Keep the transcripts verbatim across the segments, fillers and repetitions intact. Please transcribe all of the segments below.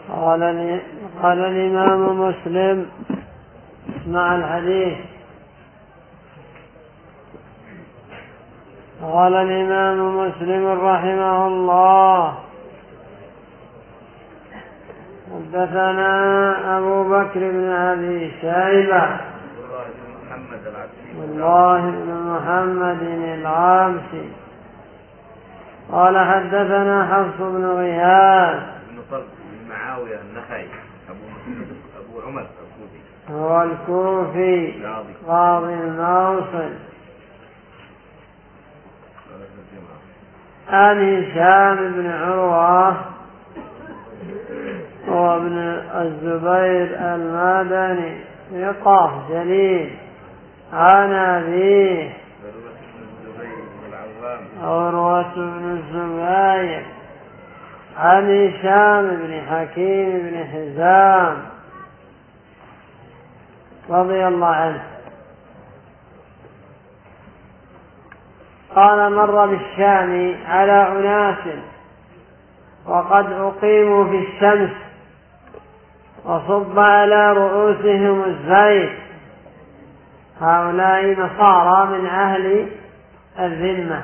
قال قال الإمام مسلم مع الحديث. قال الإمام مسلم رحمه الله: حدثنا أبو بكر بن أبي شيبة والله بن محمد العابسي قال حدثنا حفص بن غياث بن طلق بن معاوية النخعي أبو عمر الكوفي هو الكوفي قاضي الموصل عن هشام بن عروة وابن الزبير المدني ثقة جليل عن أبيه عروة بن الزبير عن هشام بن حكيم بن حزام رضي الله عنه قال: مر بالشام على أناس وقد أقيموا في الشمس وصب على رؤوسهم الزيت. هؤلاء نصارى من أهل الذمة.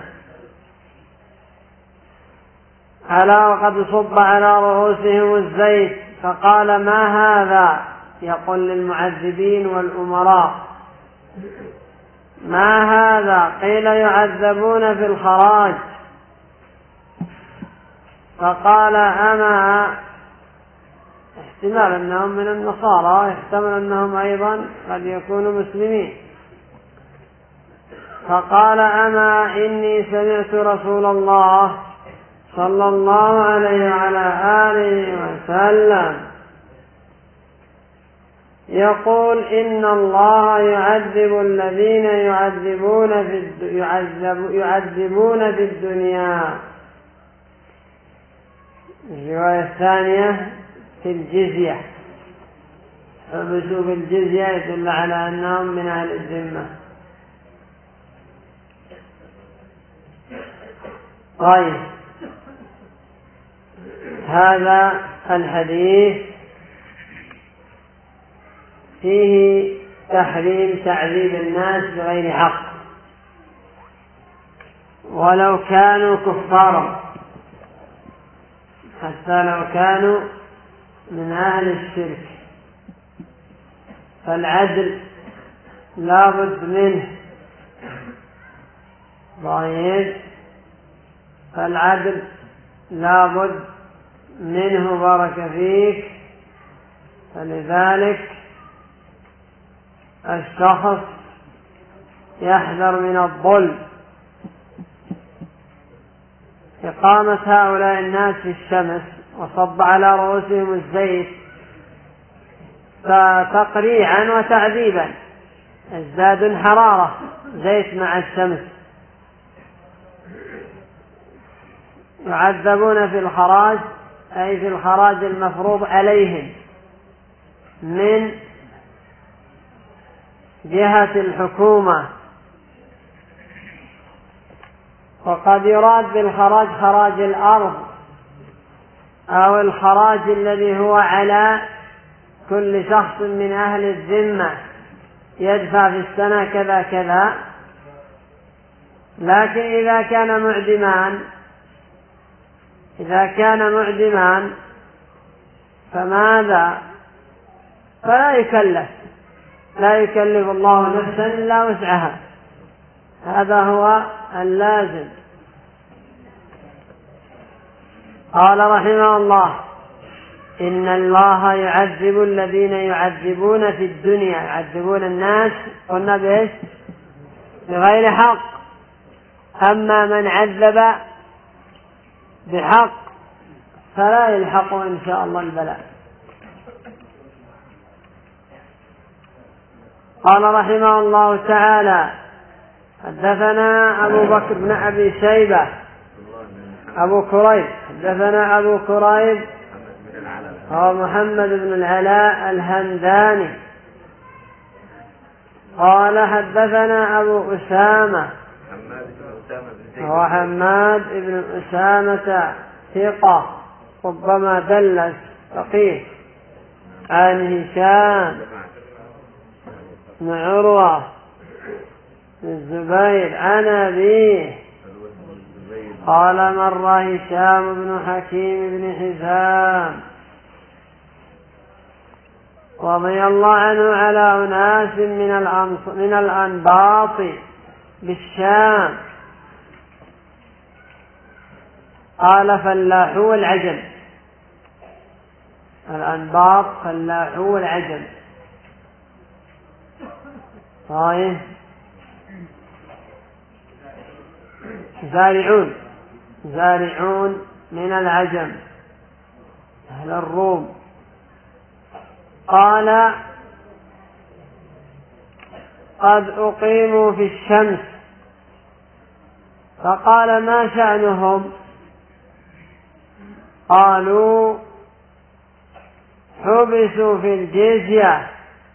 على وقد صب على رؤوسهم الزيت فقال: ما هذا؟ يقول للمعذبين والأمراء: ما هذا؟ قيل: يعذبون في الخراج. فقال: أما احتمال أنهم من النصارى، يحتمل أنهم أيضا قد يكونوا مسلمين. فقال: أما إني سمعت رسول الله صلى الله عليه وعلى آله وسلم يقول: إن الله يعذب الذين يعذبون في يعذب يعذبون في الدنيا. الرواية الثانية في الجزية، حبسوا في الجزية يدل على أنهم من أهل الذمة. طيب، هذا الحديث فيه تحريم تعذيب الناس بغير حق ولو كانوا كفارا، حتى لو كانوا من أهل الشرك، فالعدل لا بد منه. طيب، فالعدل لا بد منه بارك فيك. فلذلك الشخص يحذر من الظلم. إقامة هؤلاء الناس في الشمس وصب على رؤوسهم الزيت فتقريعا وتعذيبا، ازداد حرارة زيت مع الشمس. يعذبون في الخراج، أي في الخراج المفروض عليهم من جهة الحكومة. وقد يراد بالخراج خراج الأرض أو الخراج الذي هو على كل شخص من أهل الذمة يدفع في السنة كذا كذا. لكن إذا كان معدمان إذا كان معدمان فماذا؟ فلا يكلف لا يكلف الله نفسا إلا وسعها. هذا هو اللازم. قال رحمه الله: إن الله يعذب الذين يعذبون في الدنيا، يعذبون الناس قلنا بإيش؟ بغير حق. أما من عذب بحق فلا يلحق إن شاء الله البلاء. قال رحمه الله تعالى: حدثنا أبو بكر بن أبي شيبة أبو كريب حدثنا أبو كريب هو محمد بن العلاء الهمداني قال حدثنا أبو أسامة هو حماد بن أسامة ثقة ربما دلس فقيه. عن هشام بن عروة بن الزبير عن أبيه قال مر هشام بن حكيم بن حزام رضي الله عنه على أناس من من الأنباط بالشام، قال فلاحو العجم. الأنباط فلاحو العجم. طيب زارعون زارعون من العجم أهل الروم. قال قد أقيموا في الشمس، فقال ما شأنهم؟ قالوا حبسوا في الجزية.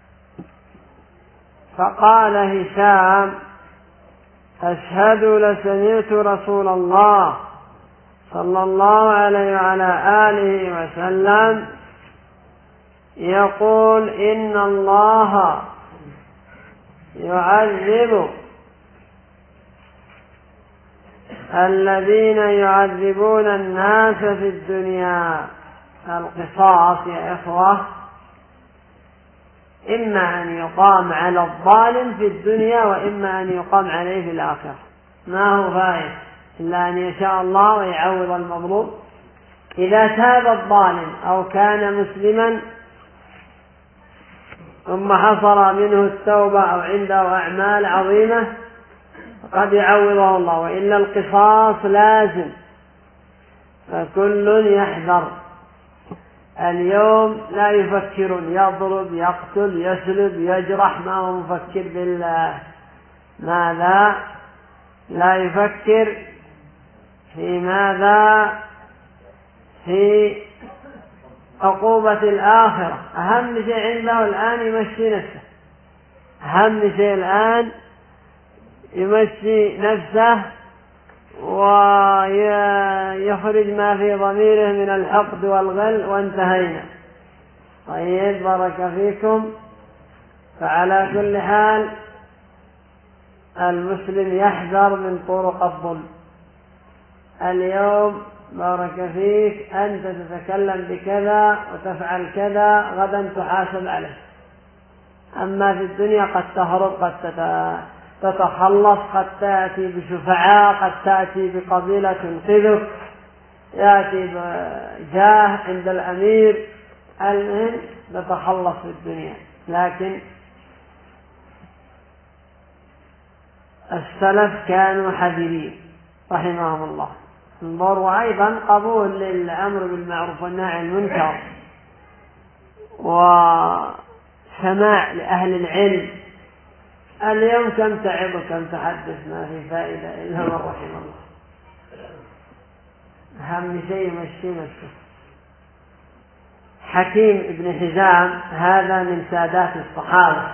فقال هشام أشهد لسمعت رسول الله صلى الله عليه وعلى آله وسلم يقول إن الله يعذب الذين يعذبون الناس في الدنيا. القصاص يا إخوة إما أن يقام على الظالم في الدنيا وإما أن يقام عليه في الآخرة، ما هو فائد إلا أن يشاء الله ويعوض المظلوم. إذا تاب الظالم أو كان مسلما ثم حصل منه التوبة أو عنده أعمال عظيمة قد يعوضه الله، وإلا القصاص لازم. فكل يحذر. اليوم لا يفكرون، يضرب يقتل يسلب يجرح، ما هو مفكر بالله. ماذا؟ لا يفكر في ماذا؟ في عقوبة الآخرة. أهم شيء عنده الآن يمشي نفسه، أهم شيء الآن يمشي نفسه ويخرج ما في ضميره من الحقد والغل وانتهينا. طيب بارك فيكم. فعلى كل حال المسلم يحذر من طرق الظلم. اليوم بارك فيك أنت تتكلم بكذا وتفعل كذا، غدا تحاسب عليه. أما في الدنيا قد تهرب، قد تتخلص، قد تأتي بشفعاء، قد تأتي بقبيلة تنقذك، يأتي بجاه عند الأمير. المهم تتخلص في الدنيا. لكن السلف كانوا حذرين رحمهم الله. وأيضا قبول للأمر بالمعروف والنهي عن المنكر وسماع لأهل العلم. اليوم كم تعظ وكم تحدث ما في فائدة إلا من رحم الله. أهم شيء يمشي نفسه. حكيم ابن حزام هذا من سادات الصحابة،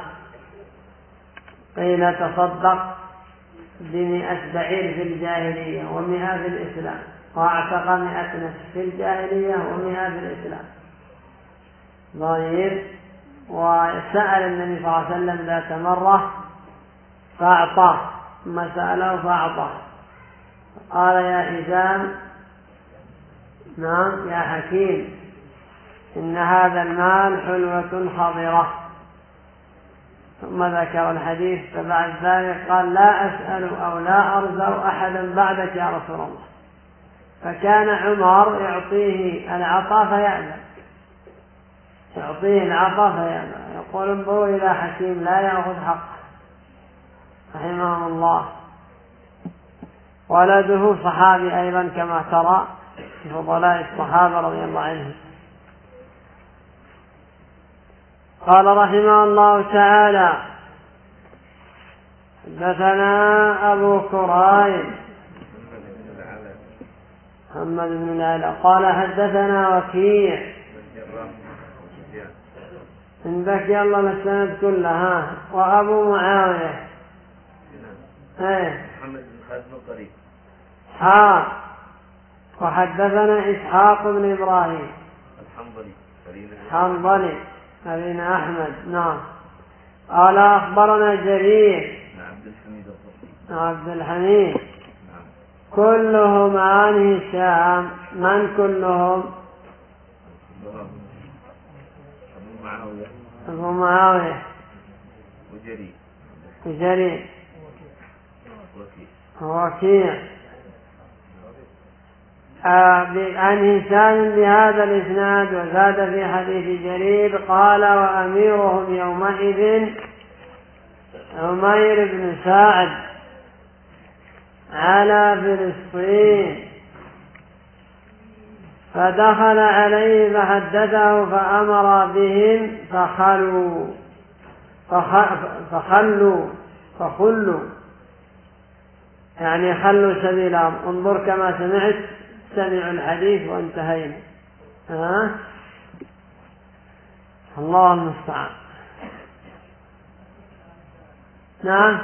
قيل تصدق بمئة بعير في الجاهلية ومئة في الإسلام، واعتق مئة نفس في الجاهلية ومئة في الإسلام. ضريب. وسأل النبي صلى الله عليه وسلم ذات مرة فأعطاه، ثم سأله فأعطاه. قال يا حزام نعم يا حكيم إن هذا المال حلوة خضرة. ثم ذكر الحديث. فبعد ذلك قال لا أسأل أو لا أرزق أحدا بعدك يا رسول الله. فكان عمر يعطيه العطاء فيأبى، يعطيه العطاء فيأبى، يقول انظروا إلى حكيم لا يأخذ حقه رحمه الله. ولده صحابي أيضا كما ترى في فضلاء الصحابة رضي الله عنهم. قال رحمه الله تعالى حدثنا أبو كريب محمد بن العلاء قال حدثنا وكيع. عندك يلا السند كلها. وأبو معاوية ايه محمد بن خالد الطريق. ها. وحدثنا إسحاق بن إبراهيم الحنظلي حنظلي بن أحمد. نعم. قال أخبرنا جرير عبد الحميد كلهم عن هشام. من كلهم؟ أبو معاوية وجرير وجرير وكيع عن هشام بهذا الإسناد. وزاد في حديث جرير قال وأميرهم يومئذ عمير بن سعد على فلسطين فدخل عليه فحدثه فأمر بهم فخلوا فخلوا فخلوا يعني خلوا سبيلهم. انظر كما سمعت سمعوا الحديث وانتهينا. ها الله المستعان. نعم.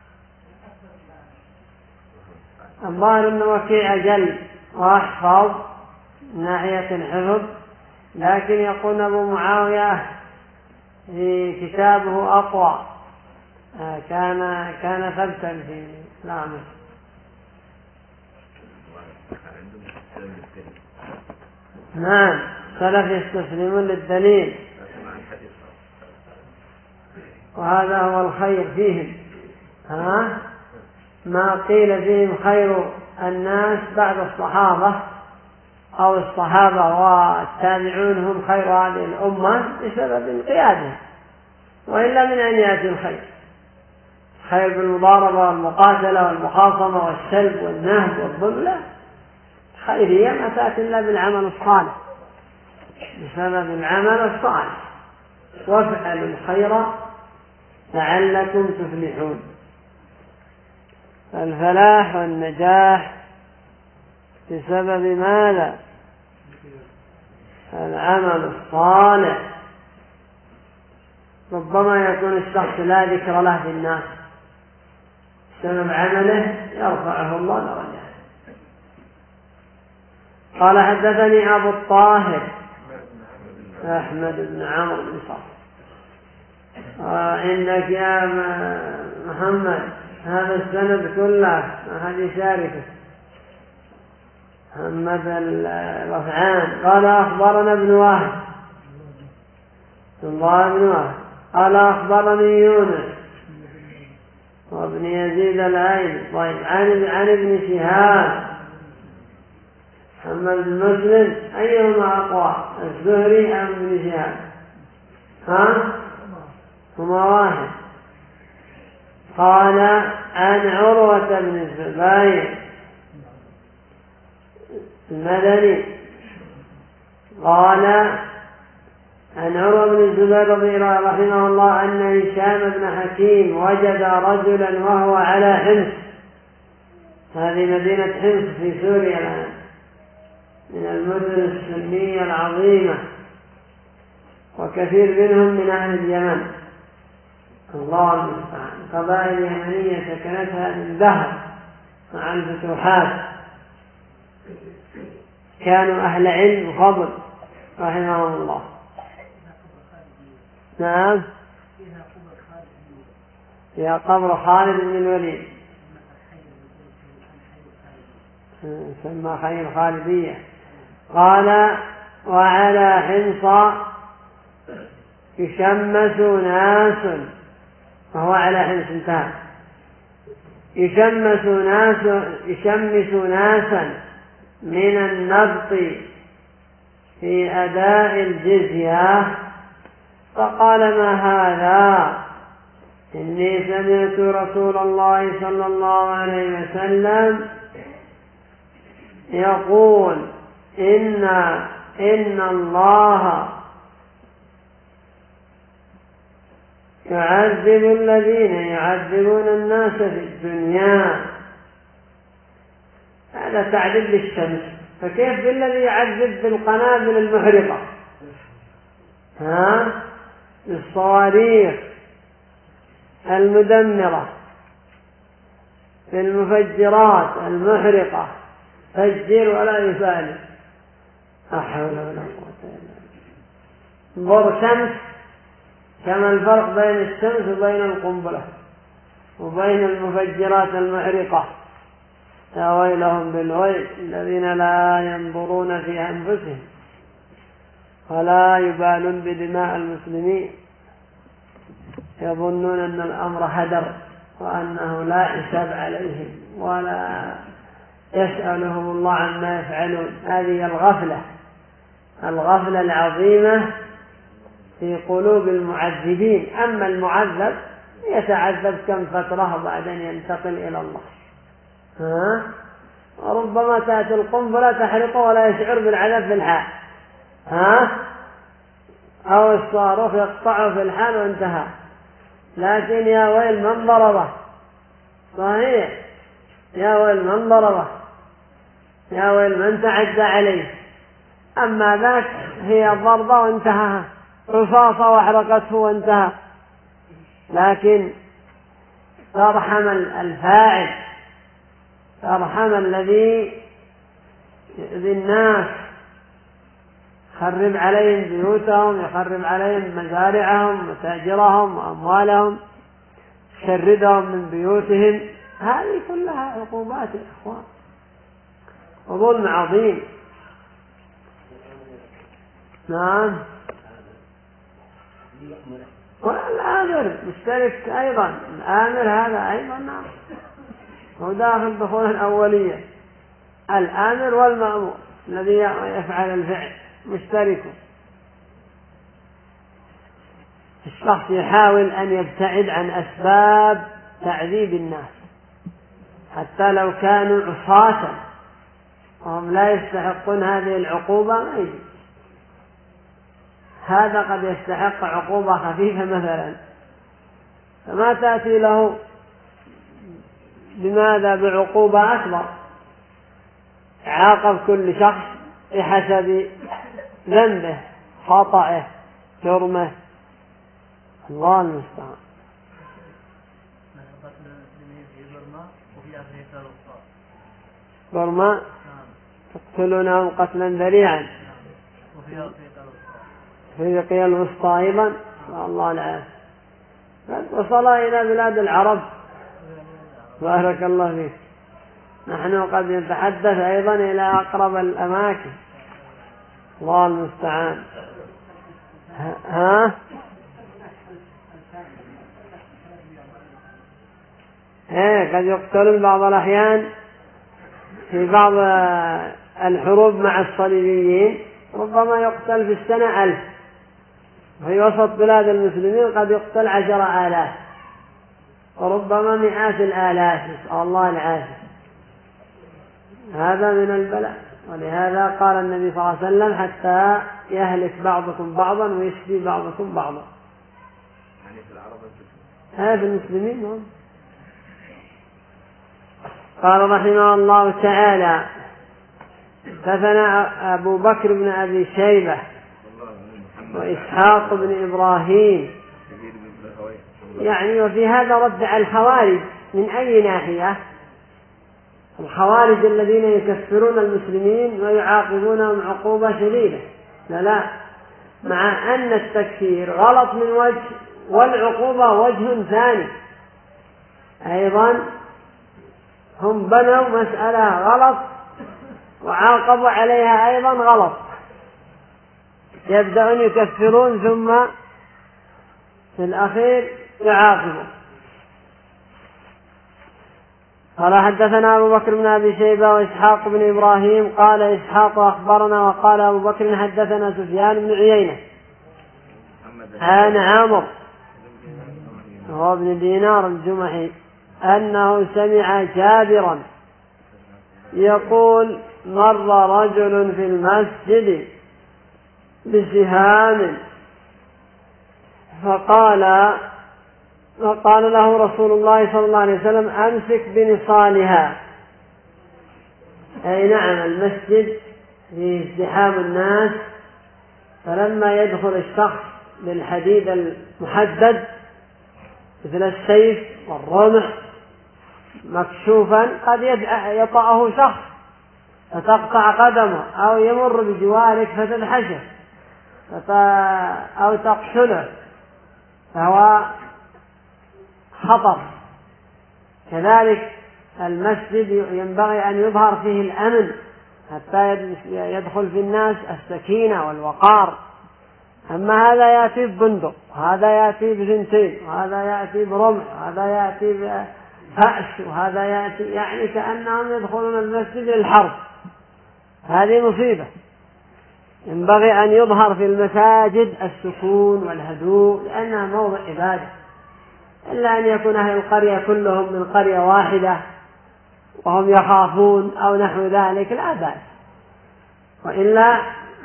الظاهر أن وكيع أجل وأحفظ من ناحية الحفظ، لكن يقول أبو معاوية في كتابه أقوى، كان كان ثبتا في نعمه. نعم سلف يستسلمون للدليل، وهذا هو الخير فيهم. ها ما قيل فيهم خير الناس بعد الصحابة أو الصحابة والتابعون هم خير هذه الأمة بسبب انقيادهم، وإلا من أين يأتي الخير؟ خير بالمضاربة والمقاتلة والمخاصمة والسلب والنهب والظلم؟ لا، خيرية ما تأتي إلا بالعمل الصالح، بسبب العمل الصالح. وافعلوا الخير لعلكم تفلحون. الفلاح والنجاح بسبب ماذا؟ العمل الصالح. ربما يكون الشخص لا ذكر له في الناس، بسبب عمله يرفعه الله درجات. قال حدثني أبو الطاهر أحمد بن عمرو بن صالح. عندك يا محمد هذا السند كله ما حد يشاركه. محمد الرفعان قال أخبرنا ابن وهب الله بن وهب قال أخبرني يونس وابن يزيد العين. طيب عن عن ابن شهاب محمد بن مسلم أيهما أقوى الزهري أم ابن شهاب؟ ها هما واحد. قال عن عروة بن الزبير المدني قال عن عروة بن الزبير رضي الله رحمه الله أن هشام بن حكيم وجد رجلا وهو على حمص. هذه مدينة حمص في سوريا الآن، من المدن السنية العظيمة، وكثير منهم من أهل اليمن. الله المستعان. قبائل يمنية سكنتها من دهر مع الفتوحات، كانوا أهل علم وفضل رحمهم الله. نعم يا قبر خالد بن الوليد سمى خير خالدية. قال وعلى حمص يشمس ناس، وهو على حمص انتهى. يشمس ناس يشمس ناسا من النبط في أداء الجزية، فقال ما هذا؟ إني سمعت رسول الله صلى الله عليه وسلم يقول إن إن الله يعذب الذين يعذبون الناس في الدنيا. هذا تعذيب للشمس، فكيف بالذي يعذب بالقنابل المحرقة؟ ها بالصواريخ المدمرة، بالمفجرات المحرقة، فجر ولا يفعل. لا حول ولا قوة إلا بالله. انظر شمس كما الفرق بين الشمس وبين القنبلة وبين المفجرات المحرقة. يا ويلهم بالويل الذين لا ينظرون في أنفسهم ولا يبالون بدماء المسلمين، يظنون أن الأمر هدر وأنه لا حساب عليهم ولا يسألهم الله عما يفعلون. هذه الغفلة الغفلة العظيمة في قلوب المعذبين. أما المعذب يتعذب كم فترة وبعدين ينتقل إلى الله. ها؟ وربما تأتي القنبلة تحرقه ولا يشعر بالعذاب في الحال، ها؟ أو الصاروخ يقطعه في الحال وانتهى. لكن يا ويل من ضربه، صحيح، يا ويل من ضربه، يا ويل من تعدى عليه. أما ذاك هي ضربة وانتهى، رصاصة وحرقته وانتهى. لكن ترحم الفاعل، ترحم الذي يؤذي الناس، يخرب عليهم بيوتهم، يخرب عليهم مزارعهم وتاجرهم وأموالهم، يشردهم من بيوتهم. هذه كلها عقوبات يا إخوان وظلم عظيم. نعم. والآمر مشترك أيضا، الآمر هذا أيضا نعم هو داخل دخول الأولية. الآمر والمأمور الذي يفعل الفعل مشترك. الشخص يحاول أن يبتعد عن أسباب تعذيب الناس حتى لو كانوا عصاة وهم لا يستحقون هذه العقوبة ما يجب. هذا قد يستحق عقوبة خفيفة مثلا، فما تأتي له بماذا بعقوبة أكبر. عاقب كل شخص بحسب ذنبه خطأه جرمه. الله المستعان. برما تقتلونهم قتلا ذريعا في افريقيا الوسطى ايضا. الله العافية. وصل الى بلاد العرب بارك الله فيك. نحن قد نتحدث ايضا الى اقرب الاماكن. الله المستعان. ها ايه قد يقتلون بعض الاحيان في بعض الحروب مع الصليبيين، ربما يقتل في السنة ألف، وفي وسط بلاد المسلمين قد يقتل عشر آلاف وربما مئات الآلاف، نسأل الله العافية. هذا من البلاء. ولهذا قال النبي صلى الله عليه وسلم حتى يهلك بعضكم بعضا ويشفي بعضكم بعضا. هذا المسلمين هم. قال رحمه الله تعالى حدثنا أبو بكر بن أبي شيبة وإسحاق بن إبراهيم. يعني وفي هذا رد على الخوارج. من أي ناحية؟ الخوارج الذين يكفرون المسلمين ويعاقبونهم عقوبة شديدة. لا لا، مع أن التكفير غلط من وجه والعقوبة وجه ثاني أيضا. هم بنوا مسألة غلط وعاقبوا عليها أيضا غلط، يبدأون يكفرون ثم في الأخير يعاقبوا. قال حدثنا أبو بكر بن أبي شيبة وإسحاق بن إبراهيم. قال إسحاق أخبرنا وقال أبو بكر حدثنا سفيان بن عيينة عن عامر هو ابن دينار الجمحي أنه سمع جابرا يقول مر رجل في المسجد بسهام فقال فقال له رسول الله صلى الله عليه وسلم أمسك بنصالها. أي نعم، المسجد فيه ازدحام الناس، فلما يدخل الشخص بالحديد المحدد مثل السيف والرمح مكشوفا قد يطأه شخص فتقطع قدمه أو يمر بجوارك فتدحشه، أو تقتله فهو خطر. كذلك المسجد ينبغي أن يظهر فيه الأمن حتى يدخل في الناس السكينة والوقار. أما هذا يأتي ببندق، وهذا يأتي بثنتين، وهذا يأتي برمح، وهذا يأتي بفأس، وهذا يأتي يعني كأنهم يدخلون المسجد للحرب. هذه مصيبة. ينبغي أن يظهر في المساجد السكون والهدوء لأنها موضع عبادة، إلا أن يكون أهل القرية كلهم من قرية واحدة وهم يخافون أو نحو ذلك لا بأس، وإلا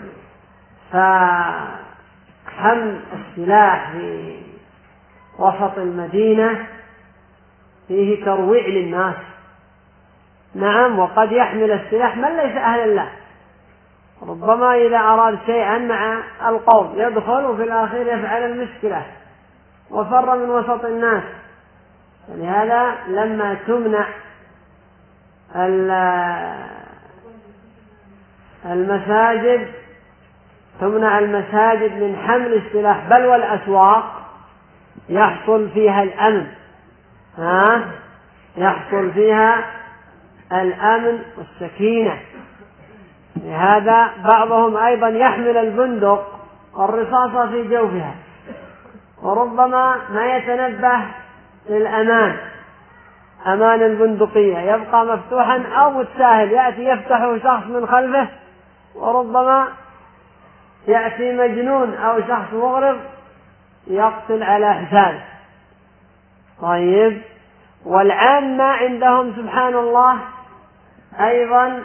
فحمل السلاح في وسط المدينة فيه ترويع للناس. نعم، وقد يحمل السلاح من ليس أهلا له، ربما إذا أراد شيئا مع القوم يدخل وفي الآخر يفعل المشكلة وفر من وسط الناس. لهذا لما تمنع المساجد تمنع المساجد من حمل السلاح بل والأسواق يحصل فيها الأمن، ها يحصل فيها الأمن والسكينة. لهذا بعضهم أيضا يحمل البندق والرصاصة في جوفها، وربما ما يتنبه للأمان، أمان البندقية يبقى مفتوحا أو متساهل، يأتي يفتحه شخص من خلفه، وربما يأتي مجنون أو شخص مغرض يقتل على حسابه. طيب، والعامة عندهم سبحان الله أيضا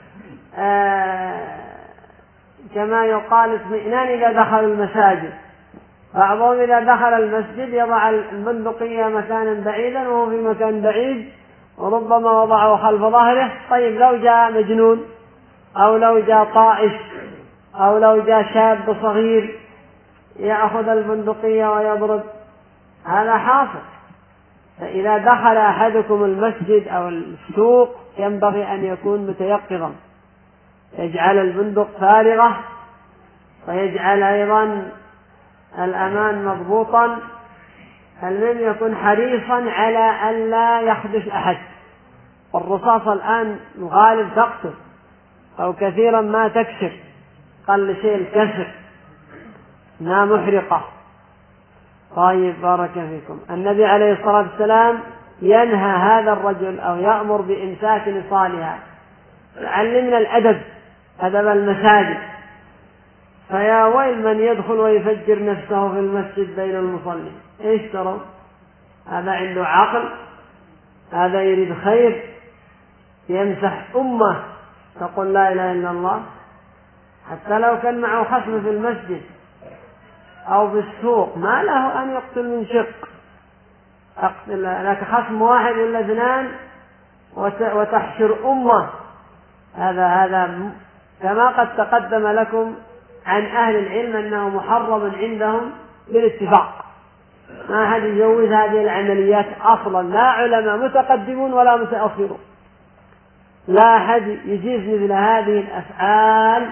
آه كما يقال اطمئنان إذا دخلوا المساجد. بعضهم إذا دخل المسجد يضع البندقية مكانا بعيدا وهو في مكان بعيد، وربما وضعه خلف ظهره. طيب لو جاء مجنون أو لو جاء طائش أو لو جاء شاب صغير يأخذ البندقية ويضرب، هذا حاصل. فإذا دخل أحدكم المسجد أو السوق ينبغي أن يكون متيقظا، يجعل البندق فارغة ويجعل أيضا الأمان مضبوطا. المهم يكون حريصا على أن لا يخدش أحد. والرصاصة الآن الغالب تقتل أو كثيرا ما تكسر، قل شيء الكسر، إنها محرقة. طيب، بارك فيكم. النبي عليه الصلاة والسلام ينهى هذا الرجل أو يأمر بإمساك نصالها، يعلمنا الأدب، أدب المساجد. فيا ويل من يدخل ويفجر نفسه في المسجد بين المصلين. ايش ترى؟ هذا عنده عقل، هذا يريد خير، يمسح أمة تقول لا إله إلا الله، حتى لو كان معه خصم في المسجد أو في السوق ما له أن يقتل من شق. لك خصم واحد ولا اثنان وتحشر أمة، هذا هذا كما قد تقدم لكم عن أهل العلم أنه محرم عندهم بالاتفاق، ما أحد يجوز هذه العمليات أصلا، لا علماء متقدمون ولا متأخرون، لا أحد يجيز مثل هذه الأفعال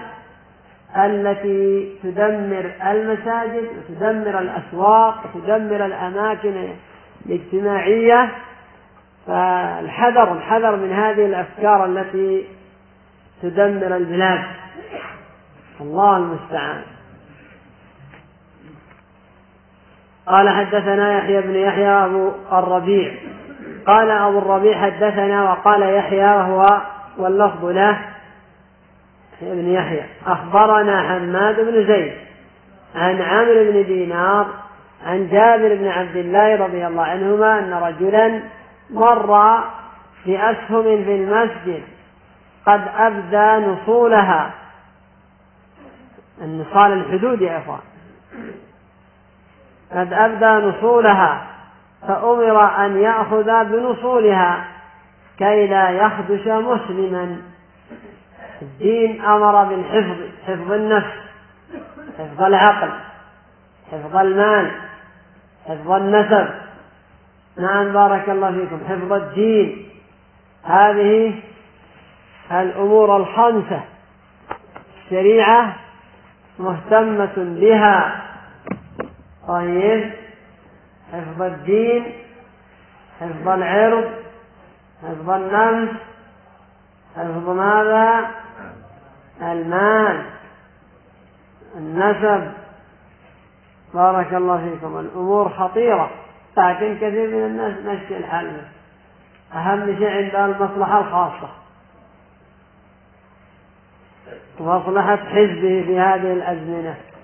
التي تدمر المساجد وتدمر الأسواق وتدمر الأماكن الاجتماعية. فالحذر الحذر من هذه الأفكار التي تدمر البلاد، الله المستعان. قال حدثنا يحيى بن يحيى أبو الربيع قال أبو الربيع حدثنا، وقال يحيى وهو واللفظ له ابن يحيى أخبرنا حماد بن زيد عن عمرو بن دينار عن جابر بن عبد الله رضي الله عنهما أن رجلا مر بأسهم في المسجد قد أبدى نصولها، النصال الحدود يا إخوان، قد أبدى نصولها، فأمر أن يأخذ بنصولها كي لا يخدش مسلما. الدين أمر بالحفظ، حفظ النفس، حفظ العقل، حفظ المال، حفظ النسب، نعم بارك الله فيكم، حفظ الدين. هذه الأمور الخمسة الشريعة مهتمة بها. طيب، حفظ الدين، حفظ العرض، حفظ النفس، حفظ ماذا؟ المال، النسب. بارك الله فيكم. الأمور خطيرة، لكن كثير من الناس مشي الحال. أهم شيء عندها المصلحة الخاصة، مصلحة حزبه في هذه الأزمنة.